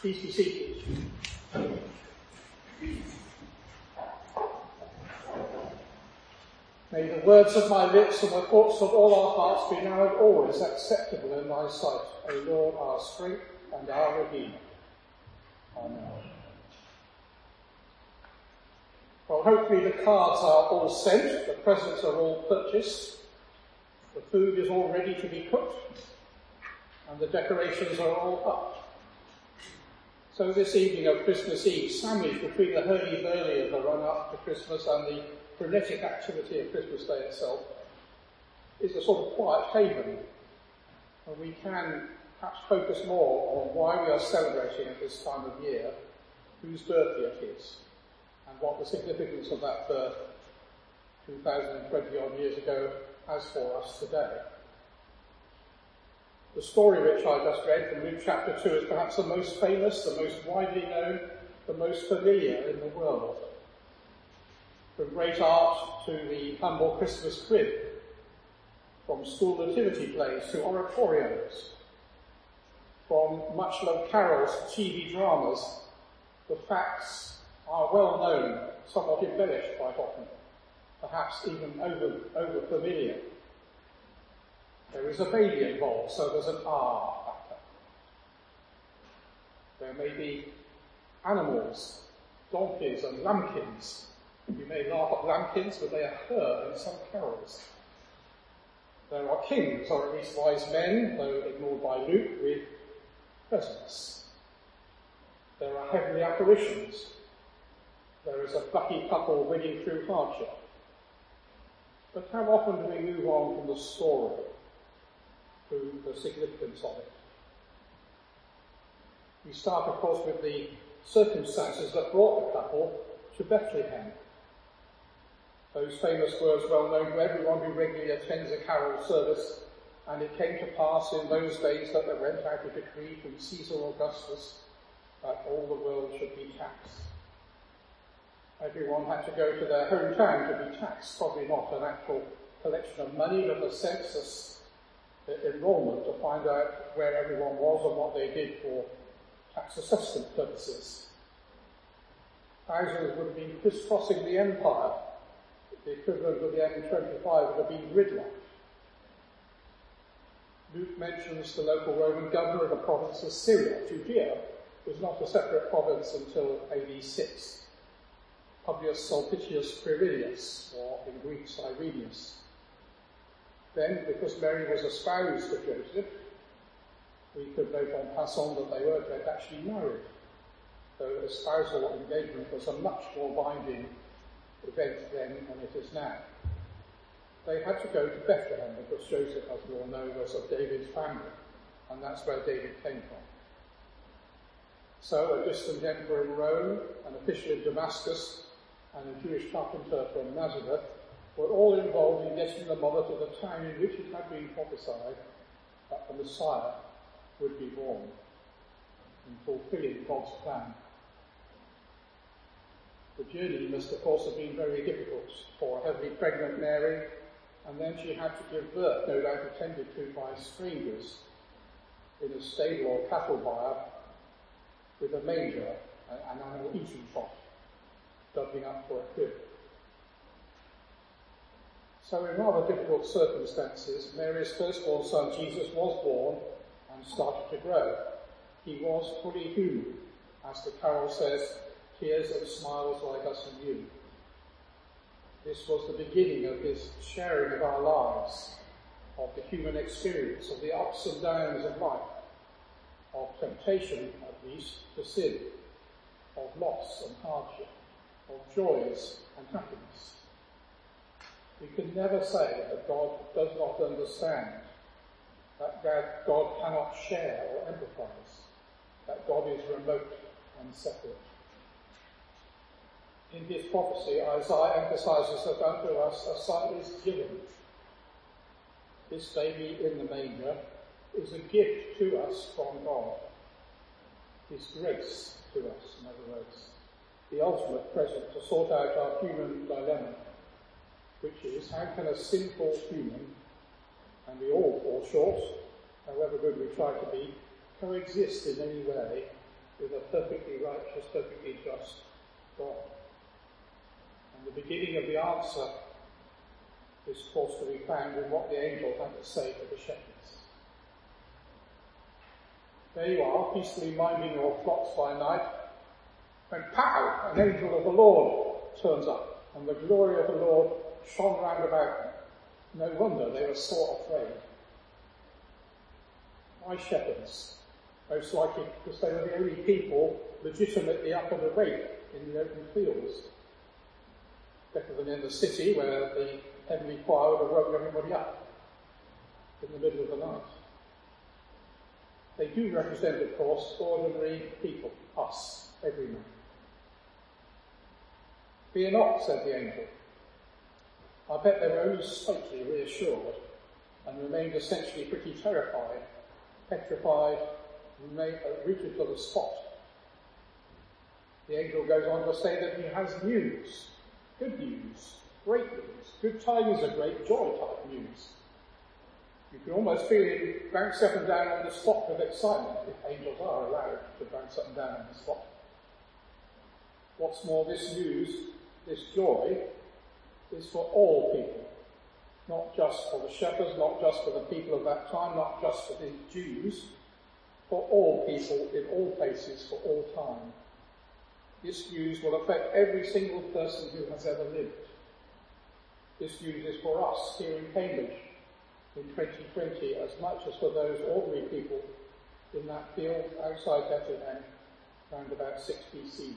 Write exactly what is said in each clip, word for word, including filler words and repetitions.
Please be seated. May the words of my lips and the thoughts of all our hearts be now and always acceptable in thy sight, O Lord, our strength and our Redeemer. Amen. Well, hopefully the cards are all sent, the presents are all purchased, the food is all ready to be cooked, and the decorations are all up. So this evening of Christmas Eve, sandwiched between the hurly-burly of the run-up to Christmas and the frenetic activity of Christmas Day itself, is a sort of quiet haven, and we can perhaps focus more on why we are celebrating at this time of year, whose birthday it is, and what the significance of that birth two thousand twenty odd years ago has for us today. The story which I just read from Luke chapter two is perhaps the most famous, the most widely known, the most familiar in the world. From great art to the humble Christmas crib, from school nativity plays to oratorios, from much-loved carols to T V dramas, the facts are well known, somewhat embellished quite often, perhaps even over, over familiar. There is a baby involved, so there's an R factor. There may be animals, donkeys and lambkins. You may laugh at lambkins, but they are heard in some carols. There are kings, or at least wise men, though ignored by Luke, with presents. There are heavenly apparitions. There is a plucky couple winning through hardship. But how often do we move on from the story to the significance of it? We start, of course, with the circumstances that brought the couple to Bethlehem. Those famous words well known to everyone who regularly attends a carol service, and it came to pass in those days that there went out a decree from Caesar Augustus that all the world should be taxed. Everyone had to go to their hometown to be taxed, probably not an actual collection of money, but a census enrollment to find out where everyone was and what they did for tax assessment purposes. Thousands would have been crisscrossing the empire. The equivalent of the M twenty-five would have been gridlocked. Luke mentions the local Roman governor of the province of Syria. Judea was not a separate province until A D six. Publius Sulpicius Quirinius, or in Greek Cyrenius. Then, because Mary was espoused to Joseph, we could note en passant that they weren't yet actually married, though espousal engagement was a much more binding event then than it is now. They had to go to Bethlehem because Joseph, as we all know, was of David's family, and that's where David came from. So a distant emperor in Rome, an official in Damascus, and a Jewish carpenter from Nazareth were all involved in getting the mother to the town in which it had been prophesied that the Messiah would be born, in fulfilling God's plan. The journey must, of course, have been very difficult for a heavily pregnant Mary, and then she had to give birth, no doubt attended to by strangers, in a stable or cattle byre, with a manger, an animal eating trough, doubling up for a crib. So in rather difficult circumstances, Mary's firstborn son Jesus was born and started to grow. He was fully human, as the carol says, tears and smiles like us and you. This was the beginning of his sharing of our lives, of the human experience, of the ups and downs of life, of temptation, at least, to sin, of loss and hardship, of joys and happiness. We can never say that God does not understand, that God cannot share or empathize, that God is remote and separate. In his prophecy, Isaiah emphasizes that unto us a son is given. This baby in the manger is a gift to us from God. His grace to us, in other words. The ultimate present to sort out our human dilemma, which is, how can a sinful human, and we all fall short, however good we try to be, coexist in any way with a perfectly righteous, perfectly just God. And the beginning of the answer is, of course, to be found in what the angel had to say to the shepherds. There you are, peacefully minding your flocks by night, when pow, an angel of the Lord turns up, and the glory of the Lord shone round about them. No wonder they were sore afraid. Why shepherds? Most likely because they were the only people legitimately up and awake in the open fields. Better than in the city where the heavenly choir would have woken everybody up in the middle of the night. They do represent, of course, ordinary people, us, everyman. Fear not, said the angel. I bet they were only slightly reassured and remained essentially pretty terrified, petrified, remained rooted to the spot. The angel goes on to say that he has news, good news, great news, good tidings of great joy type news. You can almost feel him bounce up and down on the spot with excitement, if angels are allowed to bounce up and down on the spot. What's more, this news, this joy, is for all people, not just for the shepherds, not just for the people of that time, not just for the Jews, for all people in all places for all time. This news will affect every single person who has ever lived. This news is for us here in Cambridge in twenty twenty as much as for those ordinary people in that field outside Bethlehem around about six B C.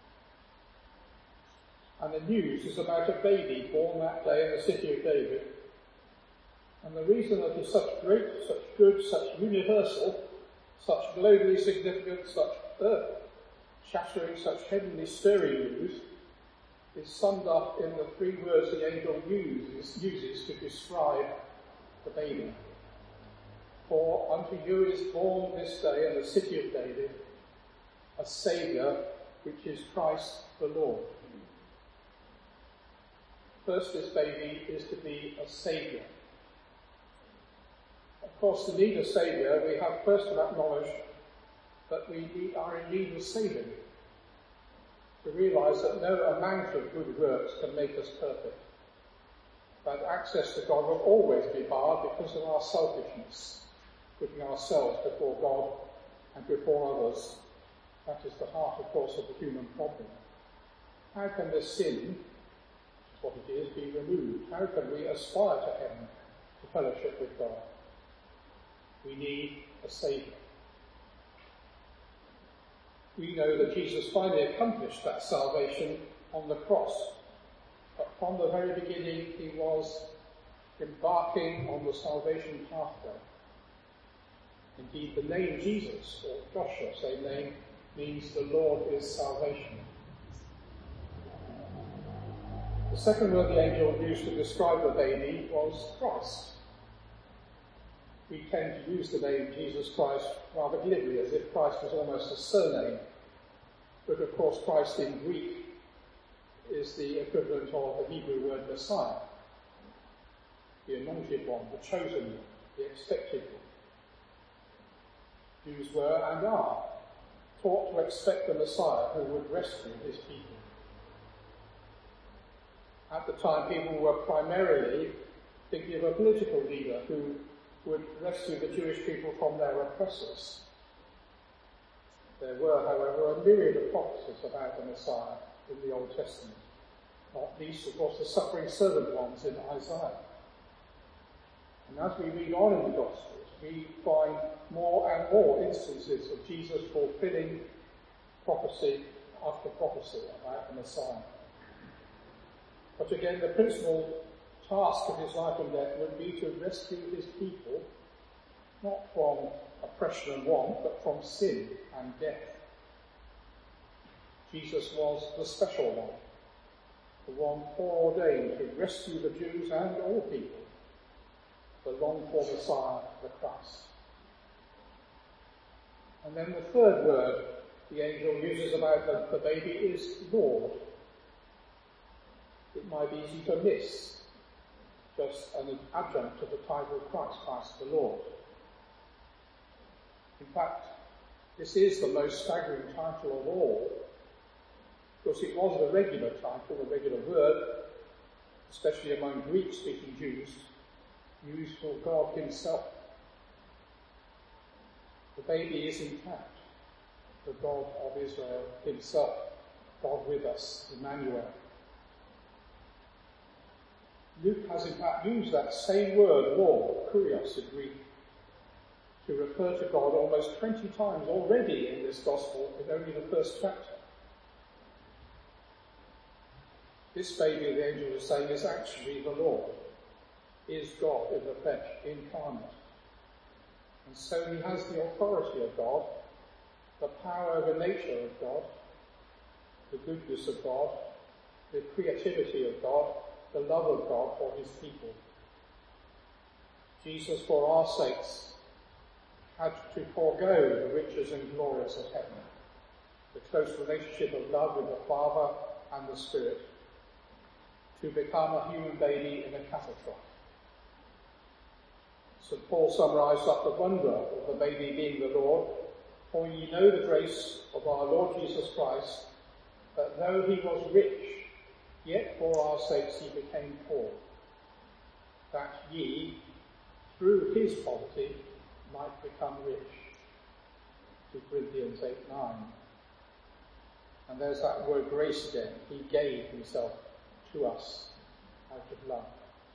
And the news is about a baby born that day in the city of David. And the reason that it's such great, such good, such universal, such globally significant, such earth-shattering, such heavenly stirring news is summed up in the three words the angel uses, uses to describe the baby. For unto you is born this day in the city of David a Saviour, which is Christ the Lord. First, this baby is to be a Saviour. Of course, to need a Saviour, we have first to acknowledge that we are in need of saving, to realise that no amount of good works can make us perfect, that access to God will always be barred because of our selfishness, putting ourselves before God and before others. That is the heart, of course, of the human problem. How can this sin, what it is, be removed? How can we aspire to heaven, to fellowship with God? We need a Saviour. We know that Jesus finally accomplished that salvation on the cross. But from the very beginning, he was embarking on the salvation pathway. Indeed, the name Jesus, or Joshua, same name, means the Lord is salvation. The second word the angel used to describe the baby was Christ. We tend to use the name Jesus Christ rather glibly, as if Christ was almost a surname. But of course, Christ in Greek is the equivalent of the Hebrew word Messiah, the anointed one, the chosen one, the expected one. Jews were and are taught to expect the Messiah who would rescue his people. At the time, people were primarily thinking of a political leader who would rescue the Jewish people from their oppressors. There were, however, a myriad of prophecies about the Messiah in the Old Testament, not least, of course, the suffering servant ones in Isaiah. And as we read on in the Gospels, we find more and more instances of Jesus fulfilling prophecy after prophecy about the Messiah. But again, the principal task of his life and death would be to rescue his people, not from oppression and want, but from sin and death. Jesus was the special one, the one foreordained to rescue the Jews and all people, the longed-for Messiah, the Christ. And then the third word the angel uses about the, the baby is Lord. It might be easy to miss, just an adjunct to the title Christ, Christ the Lord. In fact, This is the most staggering title of all, because it was the regular title, the regular word, especially among Greek-speaking Jews, used for God himself. The baby is intact, the God of Israel himself, God with us, Emmanuel. Luke has in fact used that same word, Lord, kurios in Greek, to refer to God almost twenty times already in this Gospel, in only the first chapter. This baby, the angel is saying, is actually the Lord, is God in the flesh, incarnate. And so he has the authority of God, the power over nature of God, the goodness of God, the creativity of God, the love of God for his people. Jesus, for our sakes, had to forego the riches and glories of heaven, the close relationship of love with the Father and the Spirit, to become a human baby in a cattle trough. Saint Paul summarised up the wonder of the baby being the Lord, for ye know the grace of our Lord Jesus Christ, that though he was rich, yet for our sakes he became poor, that ye, through his poverty, might become rich. Second Corinthians eight nine. And there's that word grace again. He gave himself to us out of love.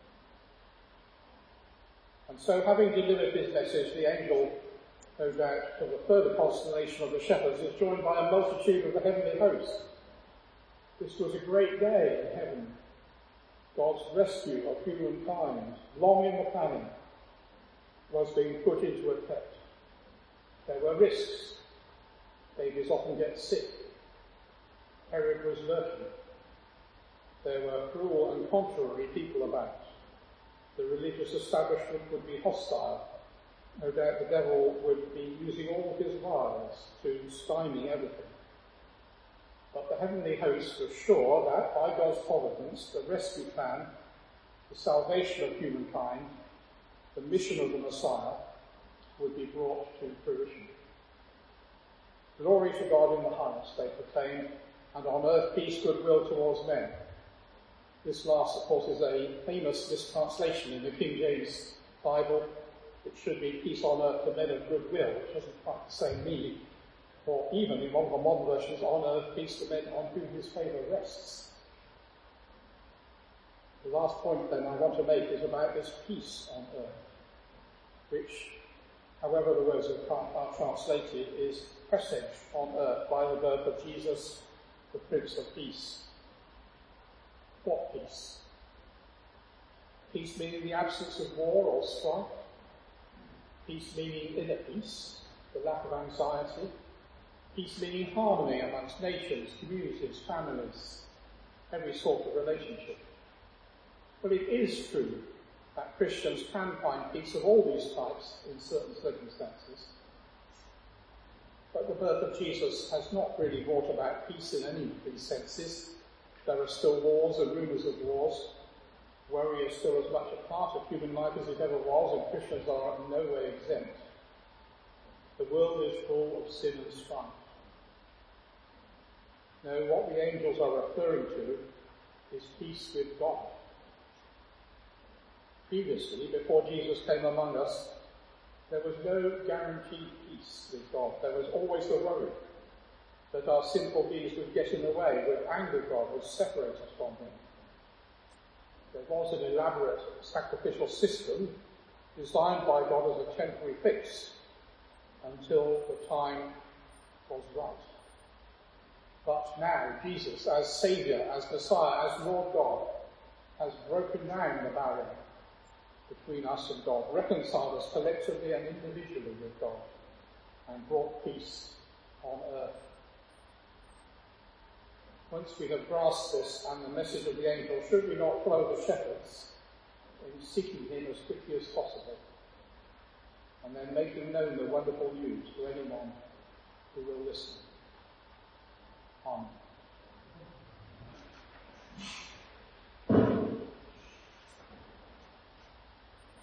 And so, having delivered this message, the angel, no doubt, to the further consternation of the shepherds, is joined by a multitude of the heavenly host. This was a great day in heaven. God's rescue of humankind, long in the planning, was being put into effect. There were risks. Babies often get sick. Herod was lurking. There were cruel and contrary people about. The religious establishment would be hostile. No doubt the devil would be using all his wiles to stymie everything. But the heavenly host was sure that, by God's providence, the rescue plan, the salvation of humankind, the mission of the Messiah, would be brought to fruition. Glory to God in the highest, they proclaimed, and on earth peace, goodwill towards men. This last, of course, is a famous mistranslation in the King James Bible. It should be peace on earth to men of goodwill, which doesn't quite the same meaning. Or even in one of the modern versions, on earth peace to men on whom his favour rests. The last point then I want to make is about this peace on earth, which, however the words are translated, is presaged on earth by the birth of Jesus, the Prince of Peace. What peace? Peace meaning the absence of war or strife. Peace meaning inner peace, the lack of anxiety. Peace meaning harmony amongst nations, communities, families, every sort of relationship. But it is true that Christians can find peace of all these types in certain circumstances. But the birth of Jesus has not really brought about peace in any of these senses. There are still wars and rumours of wars. Worry is still as much a part of human life as it ever was, and Christians are in no way exempt. The world is full of sin and strife. No, what the angels are referring to is peace with God. Previously, before Jesus came among us, there was no guaranteed peace with God. There was always the worry that our sinful deeds would get in the way, would anger God, would separate us from him. There was an elaborate sacrificial system designed by God as a temporary fix until the time was right. But now Jesus, as Saviour, as Messiah, as Lord God, has broken down the barrier between us and God, reconciled us collectively and individually with God, and brought peace on earth. Once we have grasped this and the message of the angel, should we not follow the shepherds in seeking him as quickly as possible, and then making known the wonderful news to anyone who will listen? Amen.